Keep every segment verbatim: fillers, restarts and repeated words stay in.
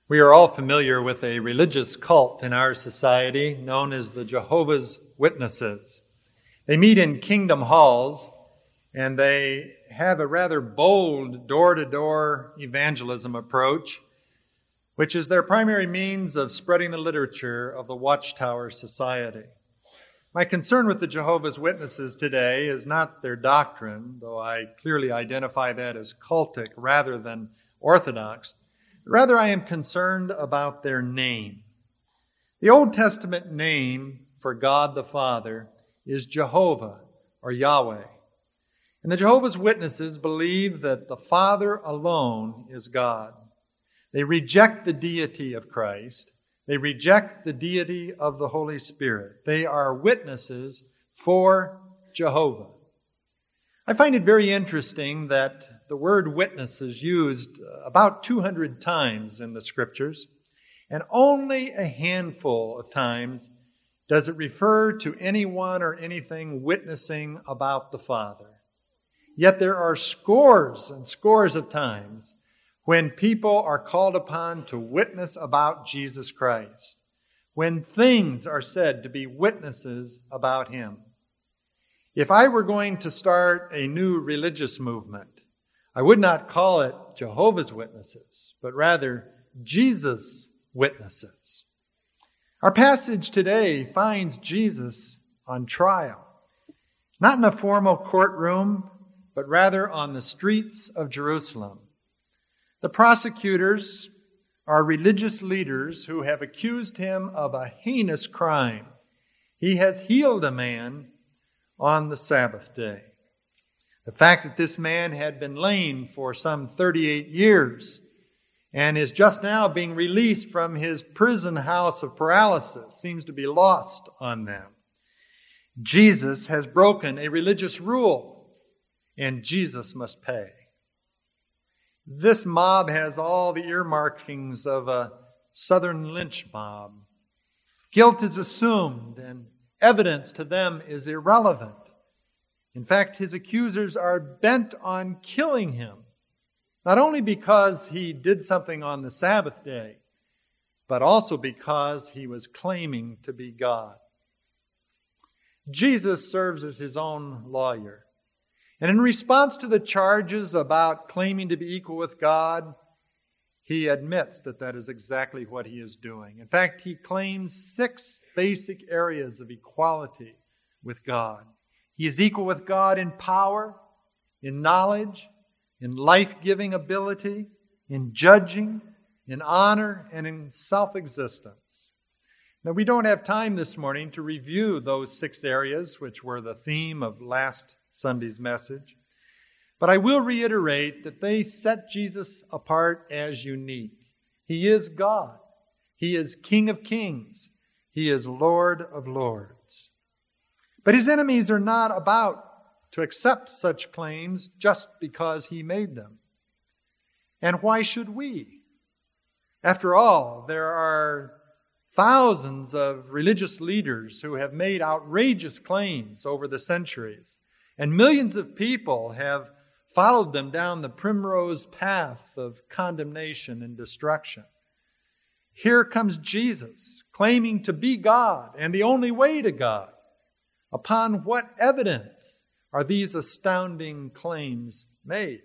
We are all familiar with a religious cult in our society known as the Jehovah's Witnesses. They meet in kingdom halls, and they have a rather bold door-to-door evangelism approach, which is their primary means of spreading the literature of the Watchtower Society. My concern with the Jehovah's Witnesses today is not their doctrine, though I clearly identify that as cultic rather than orthodox. Rather, I am concerned about their name. The Old Testament name for God the Father is Jehovah or Yahweh. And the Jehovah's Witnesses believe that the Father alone is God. They reject the deity of Christ. They reject the deity of the Holy Spirit. They are witnesses for Jehovah. I find it very interesting that the word witness is used about two hundred times in the Scriptures, and only a handful of times does it refer to anyone or anything witnessing about the Father. Yet there are scores and scores of times when people are called upon to witness about Jesus Christ, when things are said to be witnesses about Him. If I were going to start a new religious movement, I would not call it Jehovah's Witnesses, but rather Jesus' Witnesses. Our passage today finds Jesus on trial, not in a formal courtroom, but rather on the streets of Jerusalem. The prosecutors are religious leaders who have accused him of a heinous crime. He has healed a man on the Sabbath day. The fact that this man had been lame for some thirty-eight years and is just now being released from his prison house of paralysis seems to be lost on them. Jesus has broken a religious rule, and Jesus must pay. This mob has all the earmarkings of a southern lynch mob. Guilt is assumed, and evidence to them is irrelevant. In fact, his accusers are bent on killing him, not only because he did something on the Sabbath day, but also because he was claiming to be God. Jesus serves as his own lawyer. And in response to the charges about claiming to be equal with God, he admits that that is exactly what he is doing. In fact, he claims six basic areas of equality with God. He is equal with God in power, in knowledge, in life-giving ability, in judging, in honor, and in self-existence. Now, we don't have time this morning to review those six areas, which were the theme of last Sunday's message. But I will reiterate that they set Jesus apart as unique. He is God. He is King of Kings. He is Lord of Lords. But his enemies are not about to accept such claims just because he made them. And why should we? After all, there are thousands of religious leaders who have made outrageous claims over the centuries, and millions of people have followed them down the primrose path of condemnation and destruction. Here comes Jesus, claiming to be God and the only way to God. Upon what evidence are these astounding claims made?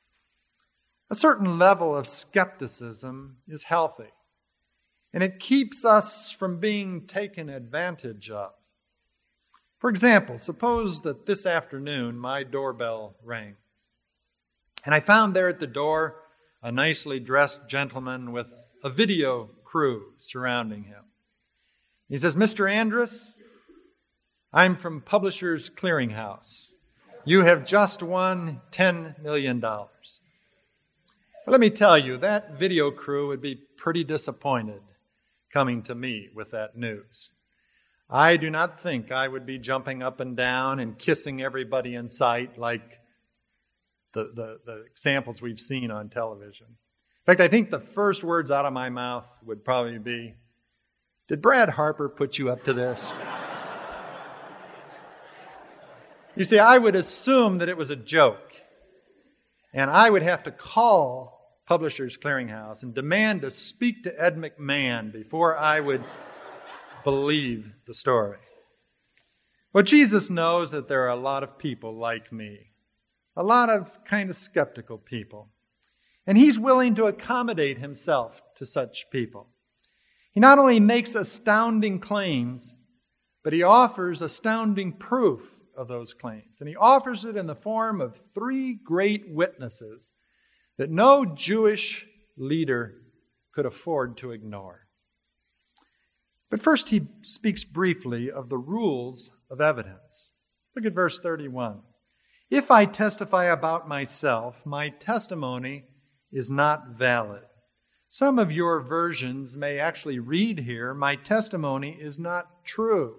A certain level of skepticism is healthy, and it keeps us from being taken advantage of. For example, suppose that this afternoon my doorbell rang, and I found there at the door a nicely dressed gentleman with a video crew surrounding him. He says, "Mister Andrus, I'm from Publishers Clearinghouse. You have just won ten million dollars. Well, let me tell you, that video crew would be pretty disappointed coming to me with that news. I do not think I would be jumping up and down and kissing everybody in sight like the, the, the examples we've seen on television. In fact, I think the first words out of my mouth would probably be, "Did Brad Harper put you up to this?" You see, I would assume that it was a joke, and I would have to call Publishers Clearinghouse and demand to speak to Ed McMahon before I would believe the story. Well, Jesus knows that there are a lot of people like me, a lot of kind of skeptical people, and he's willing to accommodate himself to such people. He not only makes astounding claims, but he offers astounding proof of those claims, and he offers it in the form of three great witnesses that no Jewish leader could afford to ignore. But first he speaks briefly of the rules of evidence. Look at verse thirty-one. If I testify about myself, my testimony is not valid. Some of your versions may actually read here, my testimony is not true.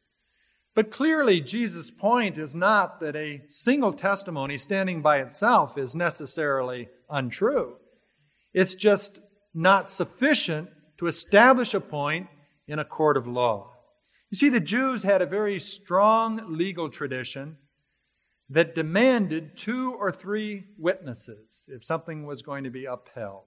But clearly Jesus' point is not that a single testimony standing by itself is necessarily untrue. It's just not sufficient to establish a point in a court of law. You see, the Jews had a very strong legal tradition that demanded two or three witnesses if something was going to be upheld.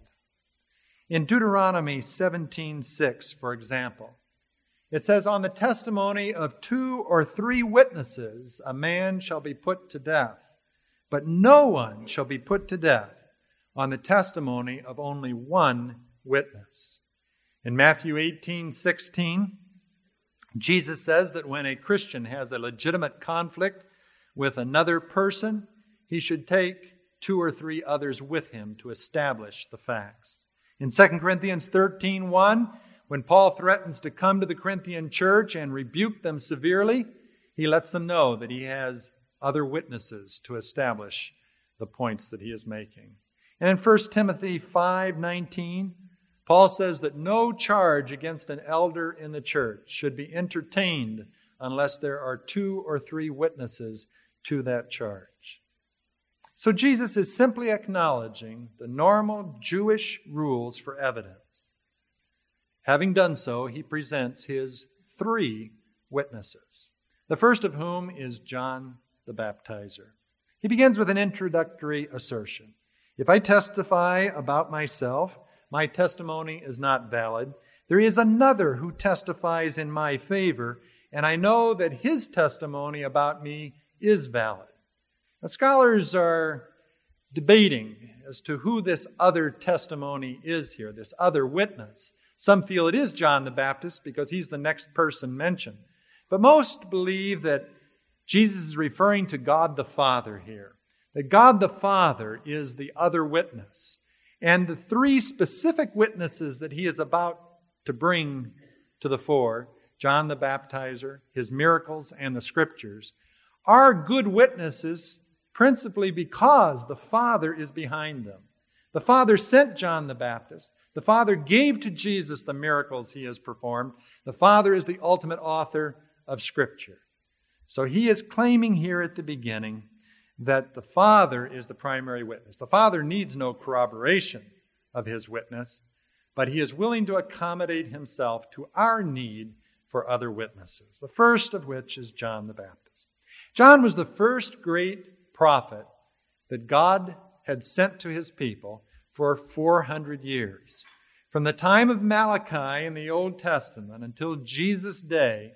In Deuteronomy seventeen six, for example, it says, on the testimony of two or three witnesses, a man shall be put to death, but no one shall be put to death on the testimony of only one witness. In Matthew eighteen sixteen, Jesus says that when a Christian has a legitimate conflict with another person, he should take two or three others with him to establish the facts. In Second Corinthians thirteen one, when Paul threatens to come to the Corinthian church and rebuke them severely, he lets them know that he has other witnesses to establish the points that he is making. And in First Timothy five nineteen, Paul says that no charge against an elder in the church should be entertained unless there are two or three witnesses to that charge. So Jesus is simply acknowledging the normal Jewish rules for evidence. Having done so, he presents his three witnesses, the first of whom is John the Baptizer. He begins with an introductory assertion. If I testify about myself, my testimony is not valid. There is another who testifies in my favor, and I know that his testimony about me is valid. Now, scholars are debating as to who this other testimony is here, this other witness. Some feel it is John the Baptist because he's the next person mentioned. But most believe that Jesus is referring to God the Father here, that God the Father is the other witness. And the three specific witnesses that he is about to bring to the fore, John the Baptizer, his miracles, and the Scriptures, are good witnesses principally because the Father is behind them. The Father sent John the Baptist. The Father gave to Jesus the miracles he has performed. The Father is the ultimate author of Scripture. So he is claiming here at the beginning that the Father is the primary witness. The Father needs no corroboration of his witness, but he is willing to accommodate himself to our need for other witnesses, the first of which is John the Baptist. John was the first great prophet that God had sent to his people for four hundred years. From the time of Malachi in the Old Testament until Jesus' day,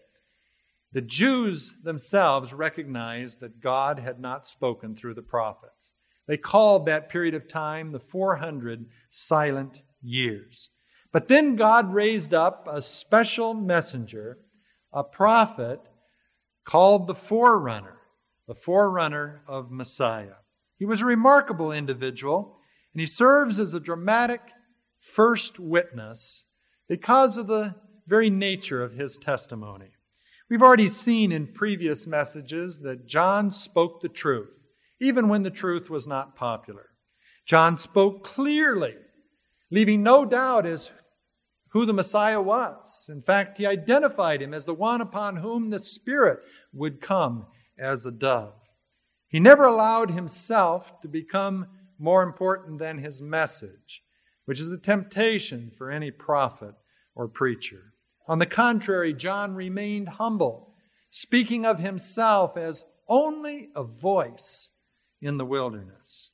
the Jews themselves recognized that God had not spoken through the prophets. They called that period of time the four hundred silent years. But then God raised up a special messenger, a prophet called the forerunner, the forerunner of Messiah. He was a remarkable individual, and he serves as a dramatic first witness because of the very nature of his testimony. We've already seen in previous messages that John spoke the truth, even when the truth was not popular. John spoke clearly, leaving no doubt as who the Messiah was. In fact, he identified him as the one upon whom the Spirit would come as a dove. He never allowed himself to become more important than his message, which is a temptation for any prophet or preacher. On the contrary, John remained humble, speaking of himself as only a voice in the wilderness.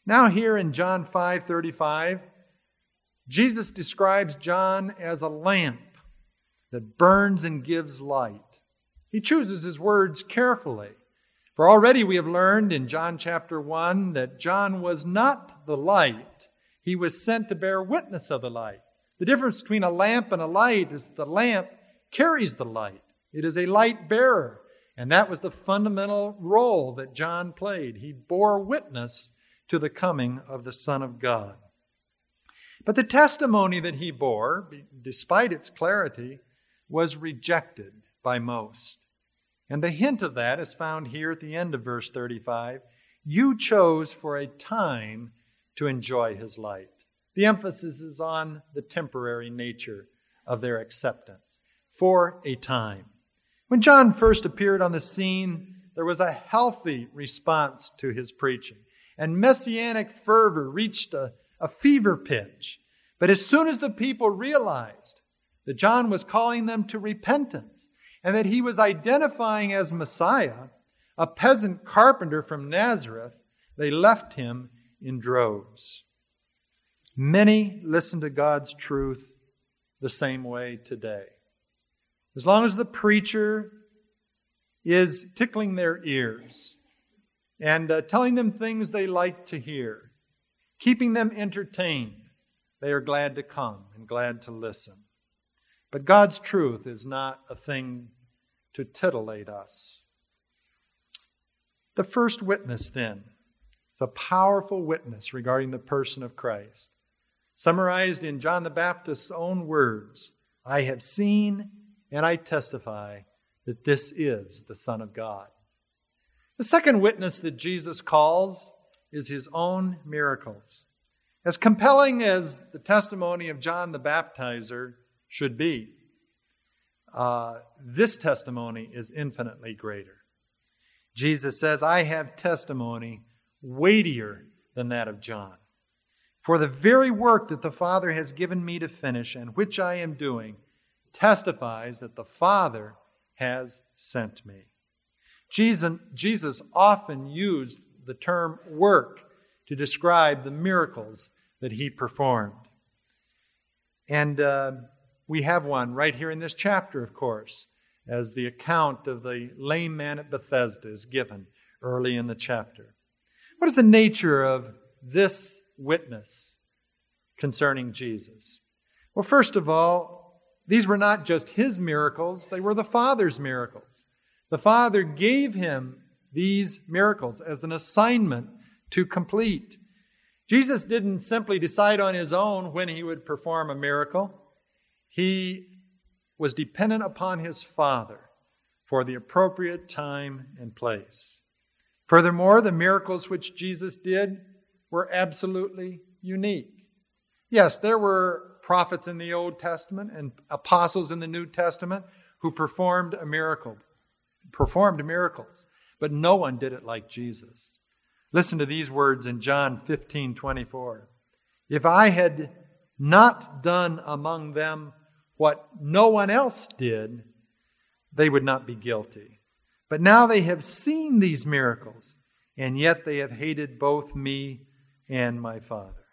Now here in John five thirty-five, Jesus describes John as a lamp that burns and gives light. He chooses his words carefully. For already we have learned in John chapter one that John was not the light. He was sent to bear witness of the light. The difference between a lamp and a light is that the lamp carries the light. It is a light bearer. And that was the fundamental role that John played. He bore witness to the coming of the Son of God. But the testimony that he bore, despite its clarity, was rejected by most. And the hint of that is found here at the end of verse thirty-five. You chose for a time to enjoy his light. The emphasis is on the temporary nature of their acceptance. For a time. When John first appeared on the scene, there was a healthy response to his preaching. And messianic fervor reached a, a fever pitch. But as soon as the people realized that John was calling them to repentance and that he was identifying as Messiah, a peasant carpenter from Nazareth, they left him in droves. Many listen to God's truth the same way today. As long as the preacher is tickling their ears and uh, telling them things they like to hear, keeping them entertained, they are glad to come and glad to listen. But God's truth is not a thing to titillate us. The first witness, then, is a powerful witness regarding the person of Christ. Summarized in John the Baptist's own words, I have seen and I testify that this is the Son of God. The second witness that Jesus calls is his own miracles. As compelling as the testimony of John the Baptizer should be, uh, this testimony is infinitely greater. Jesus says, I have testimony weightier than that of John. For the very work that the Father has given me to finish and which I am doing testifies that the Father has sent me. Jesus, Jesus often used the term work to describe the miracles that he performed. And uh, we have one right here in this chapter, of course, as the account of the lame man at Bethesda is given early in the chapter. What is the nature of this witness concerning Jesus? Well, first of all, these were not just his miracles, they were the Father's miracles. The Father gave him these miracles as an assignment to complete. Jesus didn't simply decide on his own when he would perform a miracle. He was dependent upon his Father for the appropriate time and place. Furthermore, the miracles which Jesus did were absolutely unique. Yes, there were prophets in the Old Testament and apostles in the New Testament who performed a miracle, performed miracles, but no one did it like Jesus. Listen to these words in John fifteen twenty-four. If I had not done among them what no one else did, they would not be guilty. But now they have seen these miracles, and yet they have hated both me and my Father.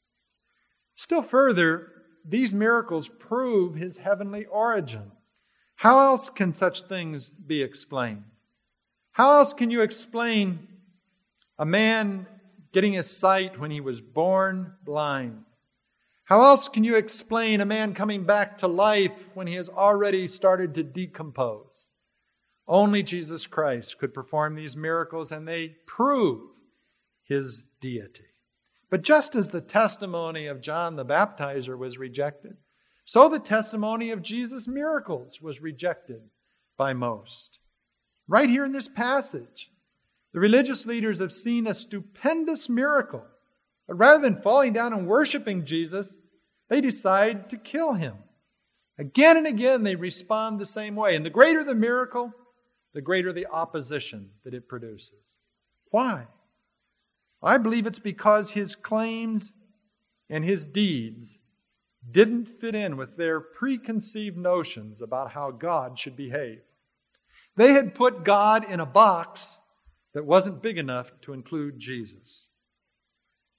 Still further, these miracles prove his heavenly origin. How else can such things be explained? How else can you explain a man getting his sight when he was born blind? How else can you explain a man coming back to life when he has already started to decompose? Only Jesus Christ could perform these miracles, and they prove his deity. But just as the testimony of John the Baptizer was rejected, so the testimony of Jesus' miracles was rejected by most. Right here in this passage, the religious leaders have seen a stupendous miracle. But rather than falling down and worshiping Jesus, they decide to kill him. Again and again, they respond the same way. And the greater the miracle, the greater the opposition that it produces. Why? I believe it's because his claims and his deeds didn't fit in with their preconceived notions about how God should behave. They had put God in a box that wasn't big enough to include Jesus.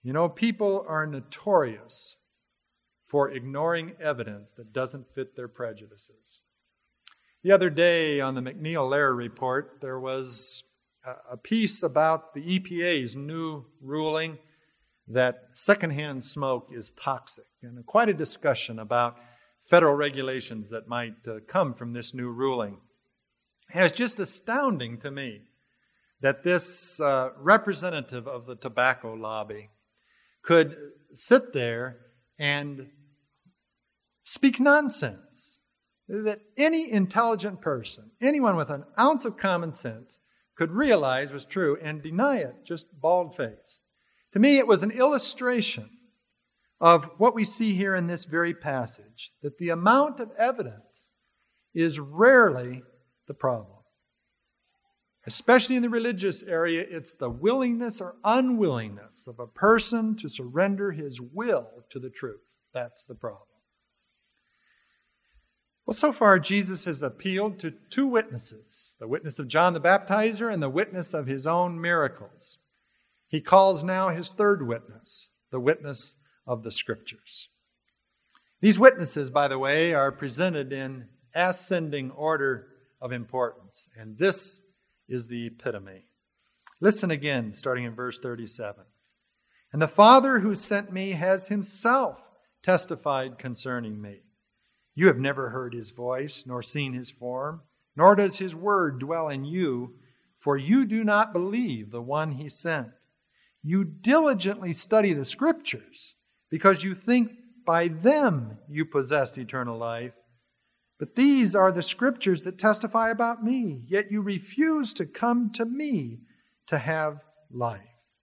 You know, people are notorious for ignoring evidence that doesn't fit their prejudices. The other day on the McNeil-Lehrer report, there was a piece about the E P A's new ruling that secondhand smoke is toxic, and quite a discussion about federal regulations that might uh, come from this new ruling. And it's just astounding to me that this uh, representative of the tobacco lobby could sit there and speak nonsense that any intelligent person, anyone with an ounce of common sense, could realize was true and deny it, just bald-faced. To me, it was an illustration of what we see here in this very passage, that the amount of evidence is rarely the problem. Especially in the religious area, it's the willingness or unwillingness of a person to surrender his will to the truth. That's the problem. Well, so far, Jesus has appealed to two witnesses, the witness of John the Baptizer and the witness of his own miracles. He calls now his third witness, the witness of the Scriptures. These witnesses, by the way, are presented in ascending order of importance, and this is the epitome. Listen again, starting in verse thirty-seven. And the Father who sent me has himself testified concerning me. You have never heard his voice, nor seen his form, nor does his word dwell in you, for you do not believe the one he sent. You diligently study the Scriptures, because you think by them you possess eternal life. But these are the Scriptures that testify about me, yet you refuse to come to me to have life.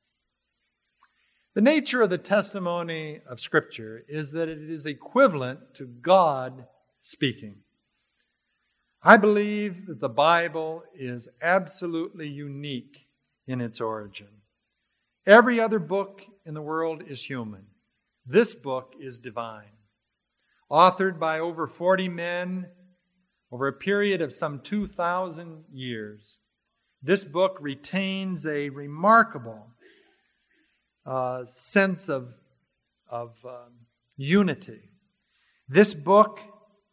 The nature of the testimony of Scripture is that it is equivalent to God speaking. I believe that the Bible is absolutely unique in its origin. Every other book in the world is human. This book is divine. Authored by over forty men over a period of some two thousand years, this book retains a remarkable uh, sense of, of um, unity. This book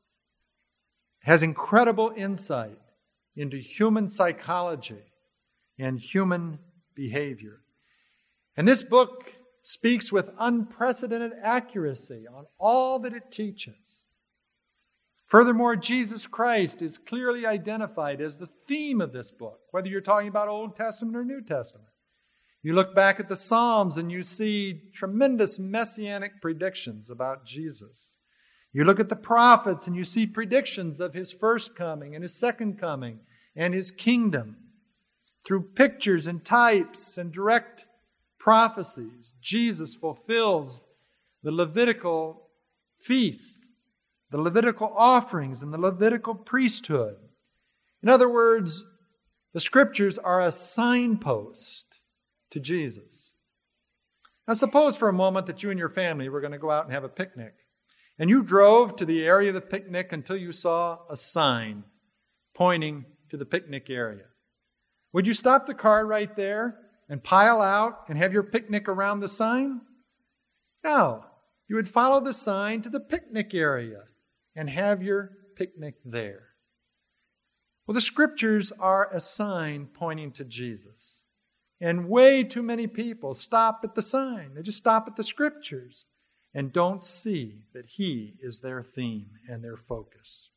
has incredible insight into human psychology and human behavior. And this book speaks with unprecedented accuracy on all that it teaches. Furthermore, Jesus Christ is clearly identified as the theme of this book, whether you're talking about Old Testament or New Testament. You look back at the Psalms and you see tremendous messianic predictions about Jesus. You look at the prophets and you see predictions of his first coming and his second coming and his kingdom. Through pictures and types and direct prophecies, Jesus fulfills the Levitical feasts, the Levitical offerings, and the Levitical priesthood. In other words, the Scriptures are a signpost to Jesus. Now suppose for a moment that you and your family were going to go out and have a picnic. And you drove to the area of the picnic until you saw a sign pointing to the picnic area. Would you stop the car right there and pile out and have your picnic around the sign? No. You would follow the sign to the picnic area and have your picnic there. Well, the Scriptures are a sign pointing to Jesus. And way too many people stop at the sign. They just stop at the Scriptures and don't see that He is their theme and their focus.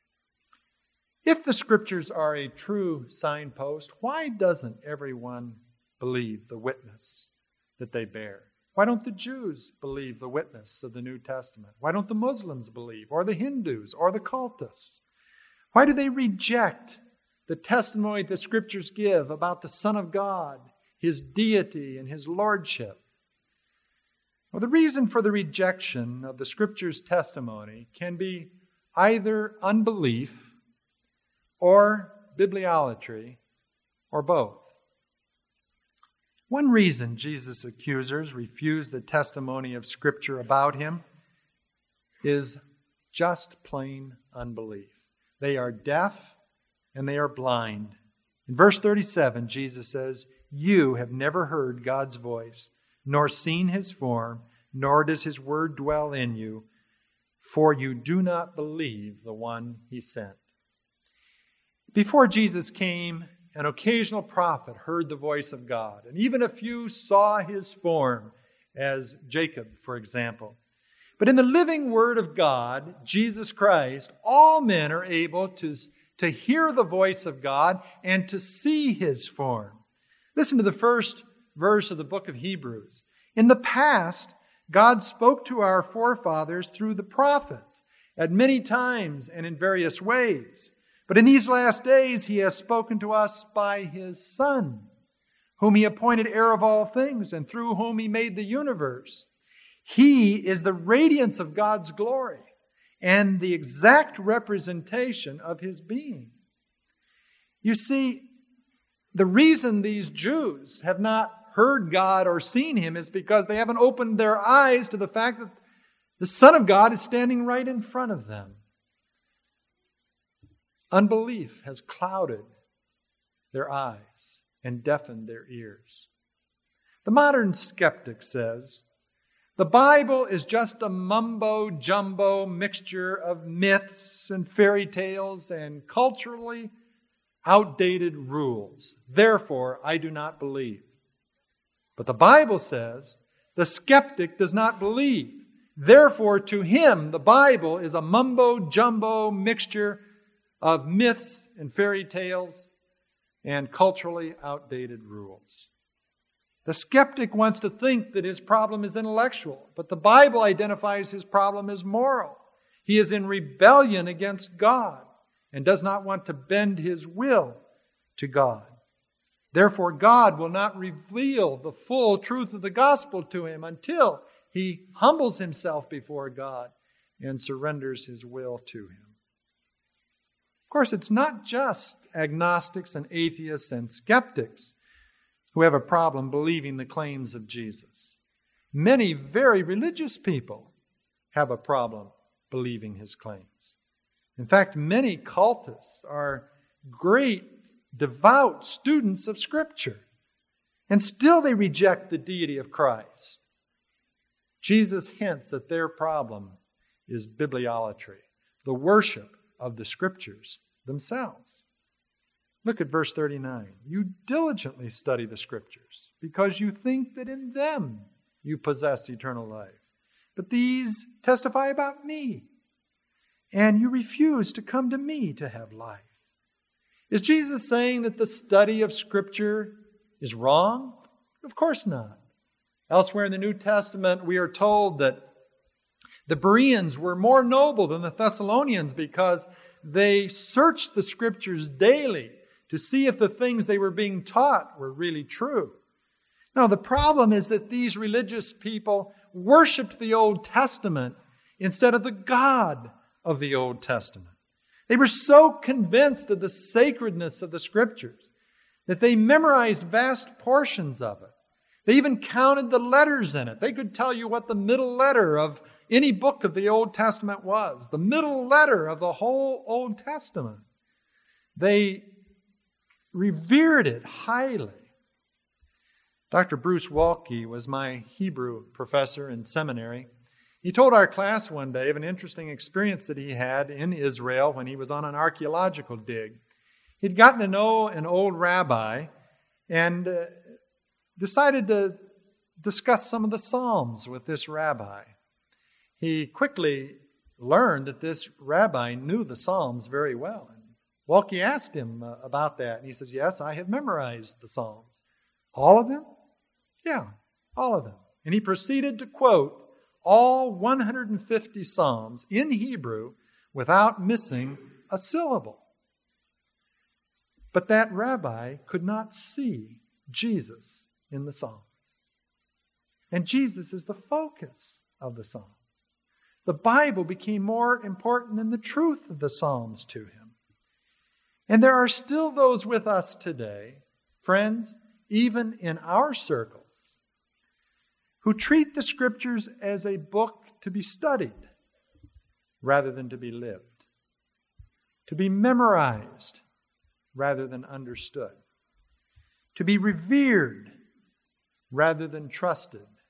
If the Scriptures are a true signpost, why doesn't everyone believe the witness that they bear? Why don't the Jews believe the witness of the New Testament? Why don't the Muslims believe, or the Hindus, or the cultists? Why do they reject the testimony the Scriptures give about the Son of God, His deity, and His lordship? Well, the reason for the rejection of the Scriptures' testimony can be either unbelief or bibliolatry, or both. One reason Jesus' accusers refuse the testimony of Scripture about him is just plain unbelief. They are deaf and they are blind. In verse thirty-seven, Jesus says, "You have never heard God's voice, nor seen his form, nor does his word dwell in you, for you do not believe the one he sent. Before Jesus came, an occasional prophet heard the voice of God, and even a few saw his form, as Jacob, for example. But in the living Word of God, Jesus Christ, all men are able to, to hear the voice of God and to see his form. Listen to the first verse of the book of Hebrews. In the past, God spoke to our forefathers through the prophets at many times and in various ways. But in these last days, he has spoken to us by his Son, whom he appointed heir of all things and through whom he made the universe. He is the radiance of God's glory and the exact representation of his being. You see, the reason these Jews have not heard God or seen him is because they haven't opened their eyes to the fact that the Son of God is standing right in front of them. Unbelief has clouded their eyes and deafened their ears. The modern skeptic says, the Bible is just a mumbo-jumbo mixture of myths and fairy tales and culturally outdated rules. Therefore, I do not believe. But the Bible says the skeptic does not believe. Therefore, to him, the Bible is a mumbo-jumbo mixture of myths and fairy tales and culturally outdated rules. The skeptic wants to think that his problem is intellectual, but the Bible identifies his problem as moral. He is in rebellion against God and does not want to bend his will to God. Therefore, God will not reveal the full truth of the gospel to him until he humbles himself before God and surrenders his will to him. Of course, it's not just agnostics and atheists and skeptics who have a problem believing the claims of Jesus. Many very religious people have a problem believing his claims. In fact, many cultists are great, devout students of Scripture, and still they reject the deity of Christ. Jesus hints that their problem is bibliolatry, the worship of the Scriptures themselves. Look at verse thirty-nine. You diligently study the Scriptures because you think that in them you possess eternal life. But these testify about me, and you refuse to come to me to have life. Is Jesus saying that the study of Scripture is wrong? Of course not. Elsewhere in the New Testament, we are told that the Bereans were more noble than the Thessalonians because they searched the Scriptures daily to see if the things they were being taught were really true. Now, the problem is that these religious people worshiped the Old Testament instead of the God of the Old Testament. They were so convinced of the sacredness of the Scriptures that they memorized vast portions of it. They even counted the letters in it. They could tell you what the middle letter of any book of the Old Testament was, the middle letter of the whole Old Testament. They revered it highly. Doctor Bruce Waltke was my Hebrew professor in seminary. He told our class one day of an interesting experience that he had in Israel when he was on an archaeological dig. He'd gotten to know an old rabbi and uh, decided to discuss some of the Psalms with this rabbi. He quickly learned that this rabbi knew the Psalms very well. Waltke asked him uh, about that, and he says, yes, I have memorized the Psalms. All of them? Yeah, all of them. And he proceeded to quote all one hundred fifty Psalms in Hebrew without missing a syllable. But that rabbi could not see Jesus in the Psalms. And Jesus is the focus of the Psalms. The Bible became more important than the truth of the Psalms to him. And there are still those with us today, friends, even in our circles, who treat the Scriptures as a book to be studied rather than to be lived, to be memorized rather than understood, to be revered rather than trusted,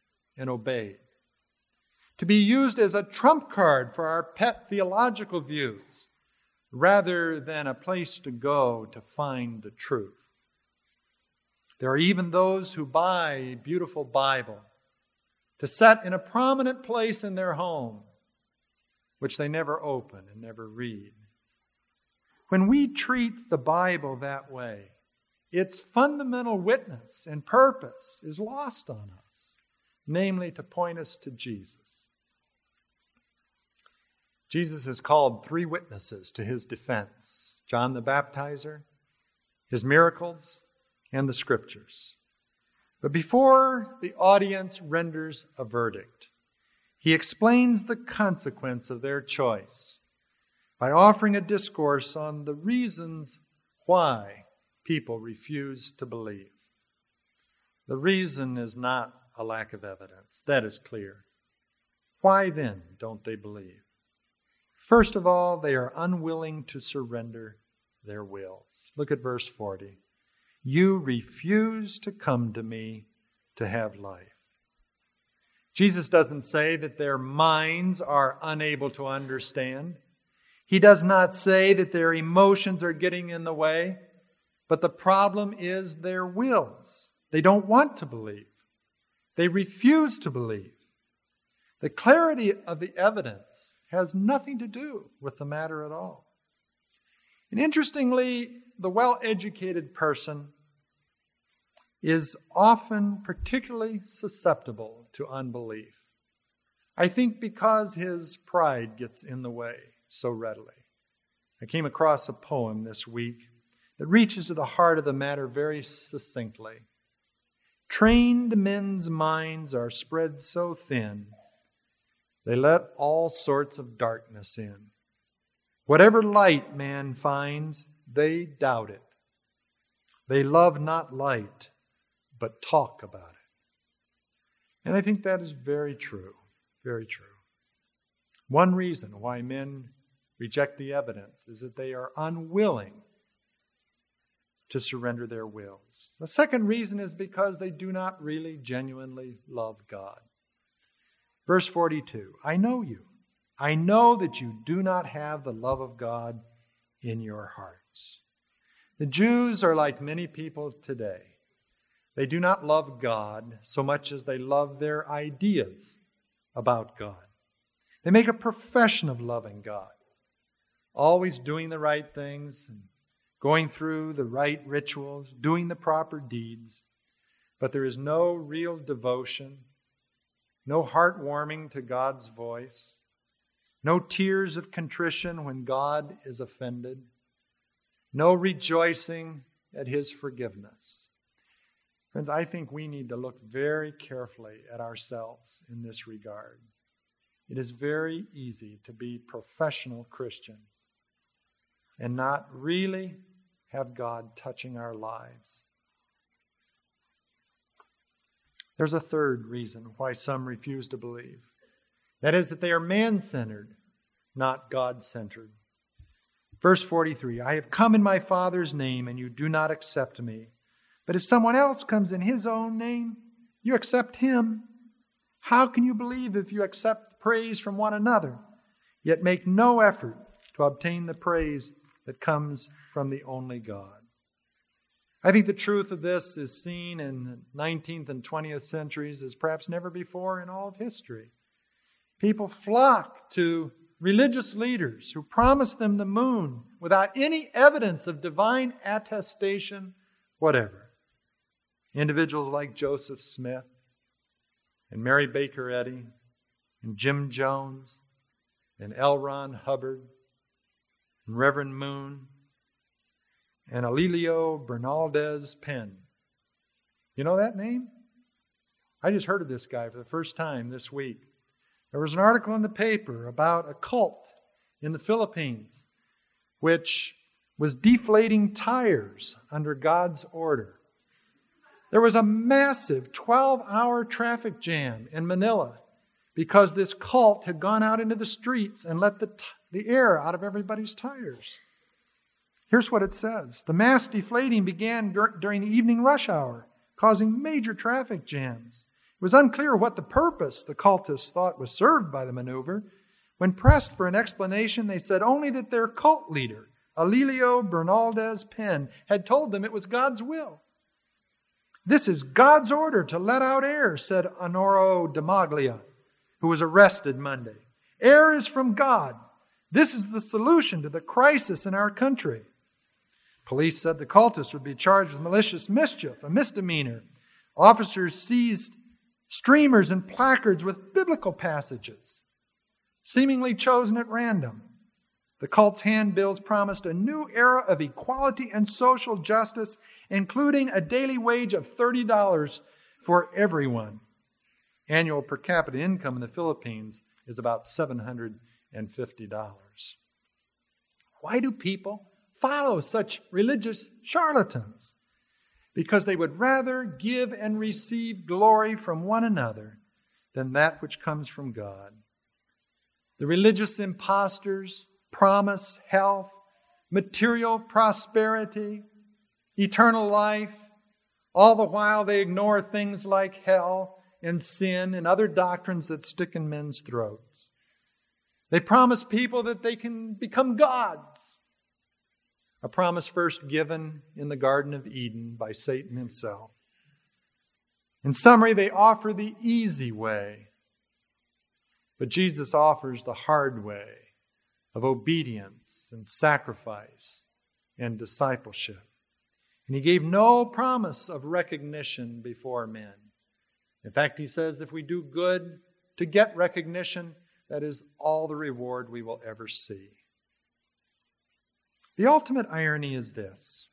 and obeyed, to be used as a trump card for our pet theological views, rather than a place to go to find the truth. There are even those who buy a beautiful Bible to set in a prominent place in their home, which they never open and never read. When we treat the Bible that way, its fundamental witness and purpose is lost on us, namely to point us to Jesus. Jesus has called three witnesses to his defense: John the Baptizer, his miracles, and the Scriptures. But before the audience renders a verdict, he explains the consequence of their choice by offering a discourse on the reasons why people refuse to believe. The reason is not a lack of evidence. That is clear. Why then don't they believe? First of all, they are unwilling to surrender their wills. Look at verse forty. You refuse to come to me to have life. Jesus doesn't say that their minds are unable to understand. He does not say that their emotions are getting in the way. But the problem is their wills. They don't want to believe. They refuse to believe. The clarity of the evidence has nothing to do with the matter at all. And interestingly, the well-educated person is often particularly susceptible to unbelief. I think because his pride gets in the way so readily. I came across a poem this week that reaches to the heart of the matter very succinctly. Trained men's minds are spread so thin, they let all sorts of darkness in. Whatever light man finds, they doubt it. They love not light, but talk about it. And I think that is very true, very true. One reason why men reject the evidence is that they are unwilling to surrender their wills. The second reason is because they do not really genuinely love God. Verse forty-two, I know you. I know that you do not have the love of God in your hearts. The Jews are like many people today. They do not love God so much as they love their ideas about God. They make a profession of loving God, always doing the right things, and going through the right rituals, doing the proper deeds, but there is no real devotion, no heartwarming to God's voice, no tears of contrition when God is offended, no rejoicing at his forgiveness. Friends, I think we need to look very carefully at ourselves in this regard. It is very easy to be professional Christians and not really have God touching our lives. There's a third reason why some refuse to believe. That is that they are man-centered, not God-centered. Verse forty-three, I have come in my Father's name, and you do not accept me. But if someone else comes in his own name, you accept him. How can you believe if you accept praise from one another, yet make no effort to obtain the praise that comes from the only God? I think the truth of this is seen in the nineteenth and twentieth centuries as perhaps never before in all of history. People flock to religious leaders who promise them the moon without any evidence of divine attestation whatever. Individuals like Joseph Smith and Mary Baker Eddy and Jim Jones and L. Ron Hubbard and Reverend Moon and Alilio Bernaldez Penn. You know that name? I just heard of this guy for the first time this week. There was an article in the paper about a cult in the Philippines which was deflating tires under God's order. There was a massive twelve-hour traffic jam in Manila because this cult had gone out into the streets and let the, t- the air out of everybody's tires. Here's what it says. The mass deflating began dur- during the evening rush hour, causing major traffic jams It was unclear what the purpose the cultists thought was served by the maneuver. When pressed for an explanation, they said only that their cult leader, Alilio Bernaldez Penn, had told them it was God's will. "This is God's order to let out air," said Honoro Damaglia, who was arrested Monday. "Air is from God. This is the solution to the crisis in our country." Police said the cultists would be charged with malicious mischief, a misdemeanor. Officers seized streamers and placards with biblical passages, seemingly chosen at random. The cult's handbills promised a new era of equality and social justice, including a daily wage of thirty dollars for everyone. Annual per capita income in the Philippines is about seven hundred fifty dollars. Why do people follow such religious charlatans? Because they would rather give and receive glory from one another than that which comes from God. The religious impostors promise health, material prosperity, eternal life. All the while they ignore things like hell and sin and other doctrines that stick in men's throats. They promise people that they can become gods, a promise first given in the Garden of Eden by Satan himself. In summary, they offer the easy way, but Jesus offers the hard way of obedience and sacrifice and discipleship. And he gave no promise of recognition before men. In fact, he says if we do good to get recognition, that is all the reward we will ever see. The ultimate irony is this: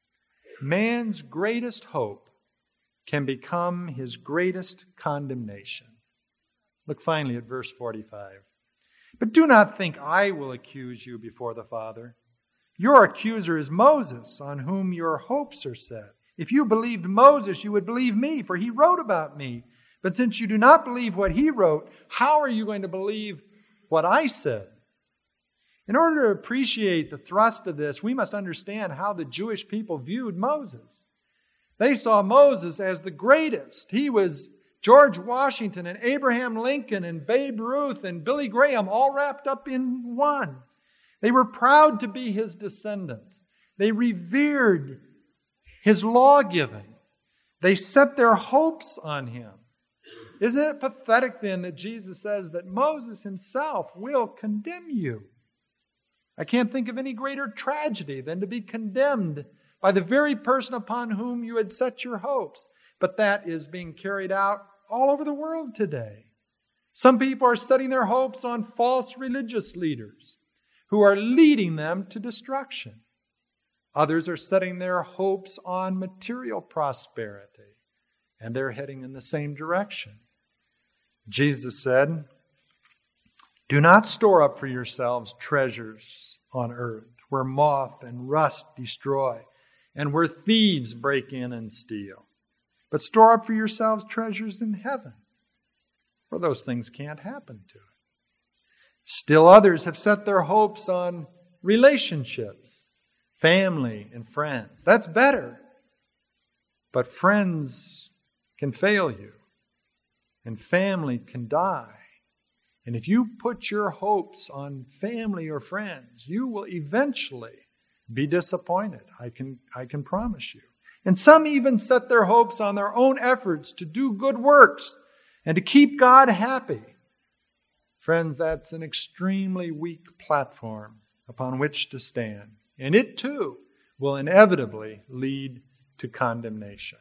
man's greatest hope can become his greatest condemnation. Look finally at verse forty-five. "But do not think I will accuse you before the Father. Your accuser is Moses, on whom your hopes are set. If you believed Moses, you would believe me, for he wrote about me. But since you do not believe what he wrote, how are you going to believe what I said?" In order to appreciate the thrust of this, we must understand how the Jewish people viewed Moses. They saw Moses as the greatest. He was George Washington and Abraham Lincoln and Babe Ruth and Billy Graham all wrapped up in one. They were proud to be his descendants. They revered his law-giving. They set their hopes on him. Isn't it pathetic then that Jesus says that Moses himself will condemn you? I can't think of any greater tragedy than to be condemned by the very person upon whom you had set your hopes. But that is being carried out all over the world today. Some people are setting their hopes on false religious leaders who are leading them to destruction. Others are setting their hopes on material prosperity, and they're heading in the same direction. Jesus said, "Do not store up for yourselves treasures on earth, where moth and rust destroy, and where thieves break in and steal. But store up for yourselves treasures in heaven, where those things can't happen to it." Still others have set their hopes on relationships, family and friends. That's better. But friends can fail you, and family can die. And if you put your hopes on family or friends, you will eventually be disappointed. I can, I can promise you. And some even set their hopes on their own efforts to do good works and to keep God happy. Friends, that's an extremely weak platform upon which to stand. And it too will inevitably lead to condemnation.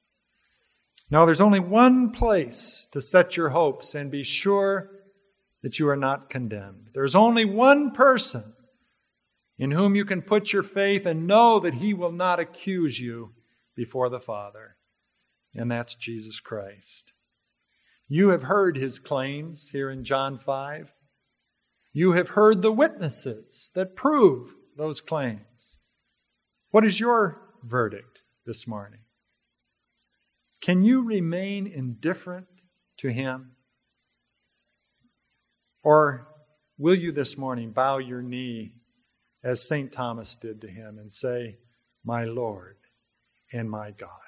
Now, there's only one place to set your hopes and be sure that you are not condemned. There's only one person in whom you can put your faith and know that he will not accuse you before the Father, and that's Jesus Christ. You have heard his claims here in John five. You have heard the witnesses that prove those claims. What is your verdict this morning? Can you remain indifferent to him? Or will you this morning bow your knee as Saint Thomas did to him and say, "My Lord and my God"?